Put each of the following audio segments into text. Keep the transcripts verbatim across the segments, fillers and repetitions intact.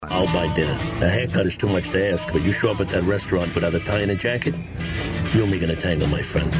I'll buy dinner. A haircut is too much to ask, but you show up at that restaurant without a tie and a jacket, you and me gonna tangle, my friend.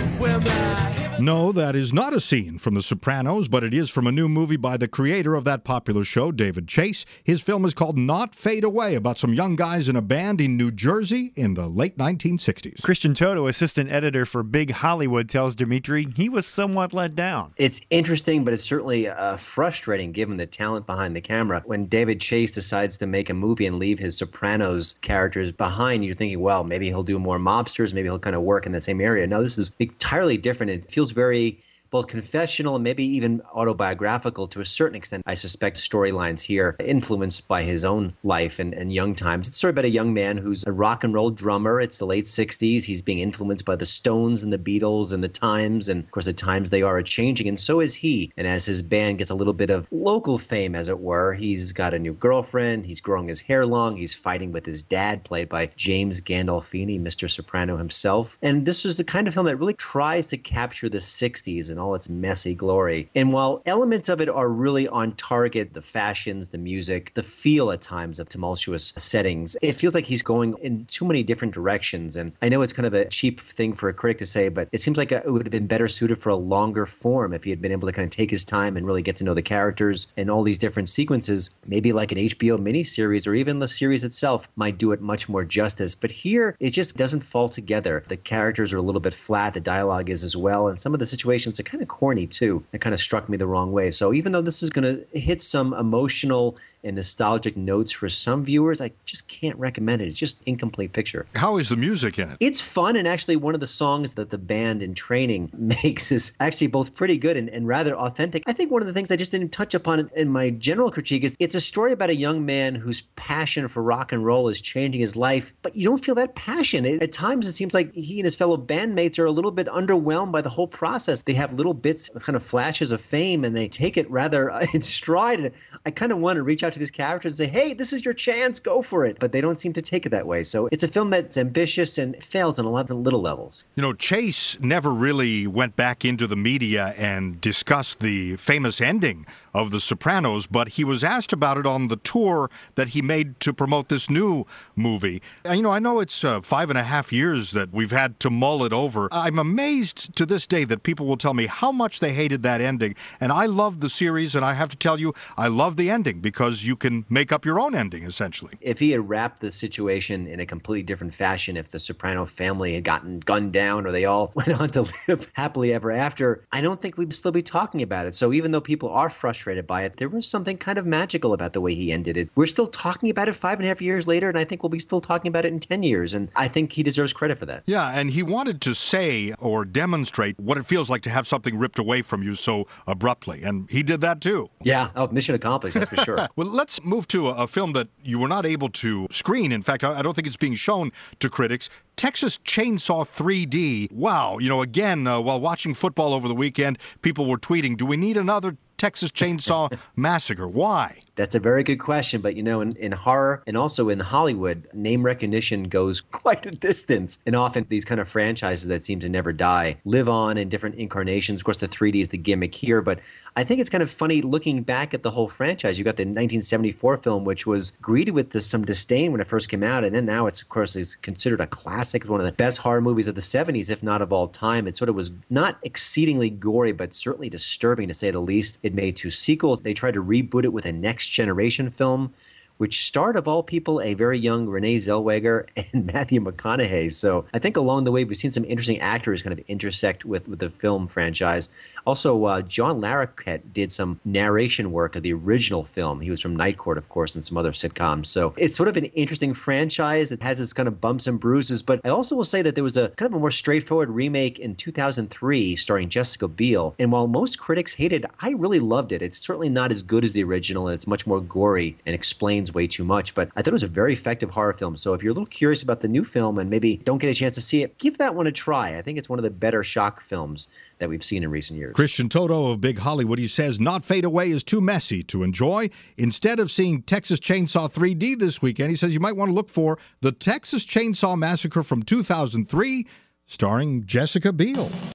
No, that is not a scene from The Sopranos, but it is from a new movie by the creator of that popular show, David Chase. His film is called Not Fade Away, about some young guys in a band in New Jersey in the late nineteen sixties. Christian Toto, assistant editor for Big Hollywood, tells Dimitri he was somewhat let down. It's interesting, but it's certainly uh, frustrating given the talent behind the camera. When David Chase decides to make a movie and leave his Sopranos characters behind, you're thinking, well, maybe he'll do more mobsters, maybe he'll kind of work in that same area. No, this is entirely different. It feels very both confessional and maybe even autobiographical to a certain extent. I suspect storylines here influenced by his own life and, and young times. It's a story about a young man who's a rock and roll drummer. It's the late sixties. He's being influenced by the Stones and the Beatles and the times. And of course, the times they are changing, and so is he. And as his band gets a little bit of local fame, as it were, he's got a new girlfriend. He's growing his hair long. He's fighting with his dad, played by James Gandolfini, Mister Soprano himself. And this is the kind of film that really tries to capture the sixties and all its messy glory. And while elements of it are really on target, the fashions, the music, the feel at times of tumultuous settings, it feels like he's going in too many different directions. And I know it's kind of a cheap thing for a critic to say, but it seems like it would have been better suited for a longer form if he had been able to kind of take his time and really get to know the characters and all these different sequences. Maybe like an H B O miniseries or even the series itself might do it much more justice. But here, it just doesn't fall together. The characters are a little bit flat. The dialogue is as well. And some of the situations are kind of corny too. It kind of struck me the wrong way. So even though this is going to hit some emotional and nostalgic notes for some viewers, I just can't recommend it. It's just an incomplete picture. How is the music in it? It's fun, and actually one of the songs that the band in training makes is actually both pretty good and, and rather authentic. I think one of the things I just didn't touch upon in my general critique is it's a story about a young man whose passion for rock and roll is changing his life, but you don't feel that passion. It, at times it seems like he and his fellow bandmates are a little bit underwhelmed by the whole process. They have little bits, kind of flashes of fame, and they take it rather in stride. And I kind of want to reach out to these characters and say, hey, this is your chance, go for it. But they don't seem to take it that way. So it's a film that's ambitious and fails on a lot of little levels. You know, Chase never really went back into the media and discussed the famous ending of The Sopranos, but he was asked about it on the tour that he made to promote this new movie. And, you know, I know it's uh, five and a half years that we've had to mull it over. I'm amazed to this day that people will tell me how much they hated that ending. And I love the series, and I have to tell you, I love the ending because you can make up your own ending, essentially. If he had wrapped the situation in a completely different fashion, if the Soprano family had gotten gunned down or they all went on to live happily ever after, I don't think we'd still be talking about it. So even though people are frustrated by it, there was something kind of magical about the way he ended it. We're still talking about it five and a half years later, and I think we'll be still talking about it in ten years. And I think he deserves credit for that. Yeah, and he wanted to say or demonstrate what it feels like to have something ripped away from you so abruptly, and he did that too. Yeah, oh, mission accomplished, that's for sure. Well, let's move to a, a film that you were not able to screen. In fact, I, I don't think it's being shown to critics. Texas Chainsaw three D. Wow, you know, again, uh, while watching football over the weekend, people were tweeting, do we need another Texas Chainsaw Massacre? Why? That's a very good question, but you know, in, in horror and also in Hollywood, name recognition goes quite a distance. And often these kind of franchises that seem to never die live on in different incarnations. Of course, the three D is the gimmick here, but I think it's kind of funny looking back at the whole franchise. You got the nineteen seventy-four film, which was greeted with this, some disdain when it first came out, and then now it's, of course, it's considered a classic, one of the best horror movies of the seventies, if not of all time. It sort of was not exceedingly gory, but certainly disturbing, to say the least. It made two sequels. They tried to reboot it with a next generation film, which starred, of all people, a very young Renee Zellweger and Matthew McConaughey. So I think along the way, we've seen some interesting actors kind of intersect with, with the film franchise. Also, uh, John Larroquette did some narration work of the original film. He was from Night Court, of course, and some other sitcoms. So it's sort of an interesting franchise. It has its kind of bumps and bruises. But I also will say that there was a kind of a more straightforward remake in two thousand three starring Jessica Biel. And while most critics hated it, I really loved it. It's certainly not as good as the original, and it's much more gory and explains way too much, but I thought it was a very effective horror film. So if you're a little curious about the new film and maybe don't get a chance to see it, give that one a try. I think it's one of the better shock films that we've seen in recent years. Christian Toto of Big Hollywood, he says Not Fade Away is too messy to enjoy. Instead of seeing Texas Chainsaw three D this weekend, he says you might want to look for The Texas Chainsaw Massacre from two thousand three, starring Jessica Biel.